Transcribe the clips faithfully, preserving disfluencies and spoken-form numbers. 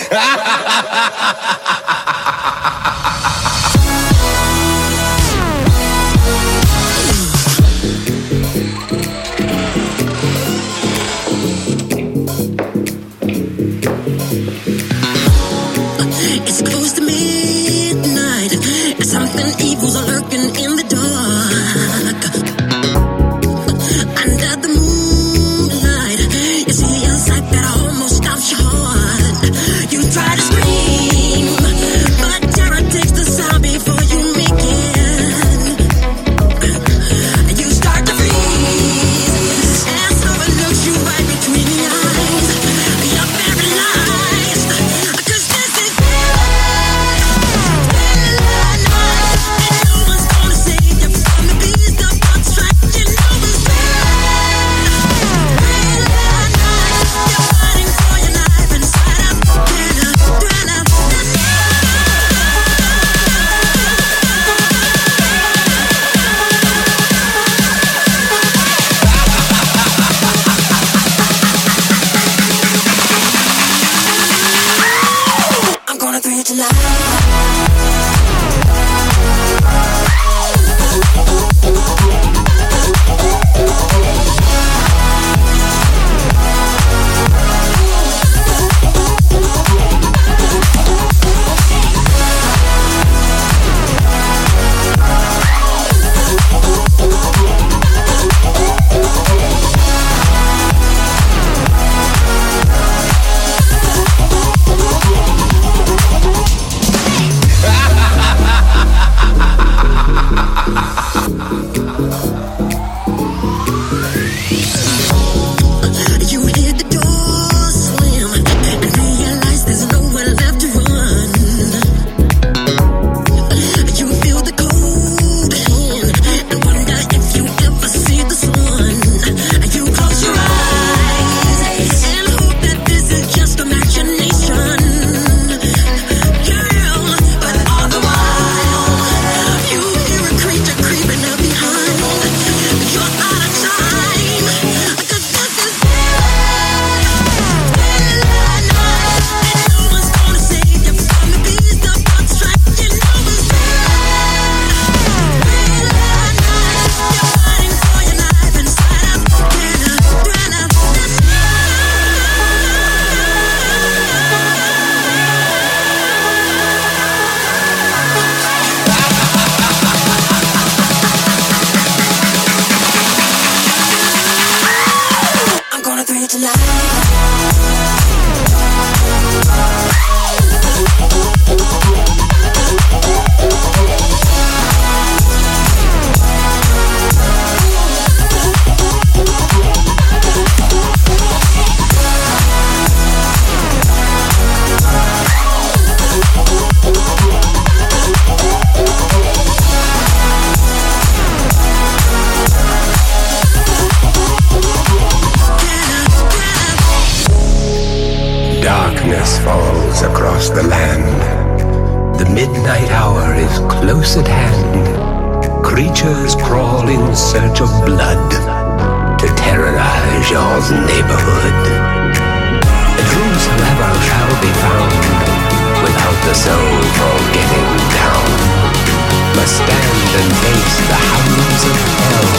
It's close to midnight. Something evil's lurking in the dark. Under the moonlight, you see a sight that almost stops your heart. You try to scream, but terror takes the sound before you make it. You start to freeze, and someone looks you right between the eyes. You're paralyzed, 'cause this is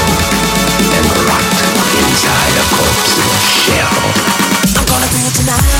Tonight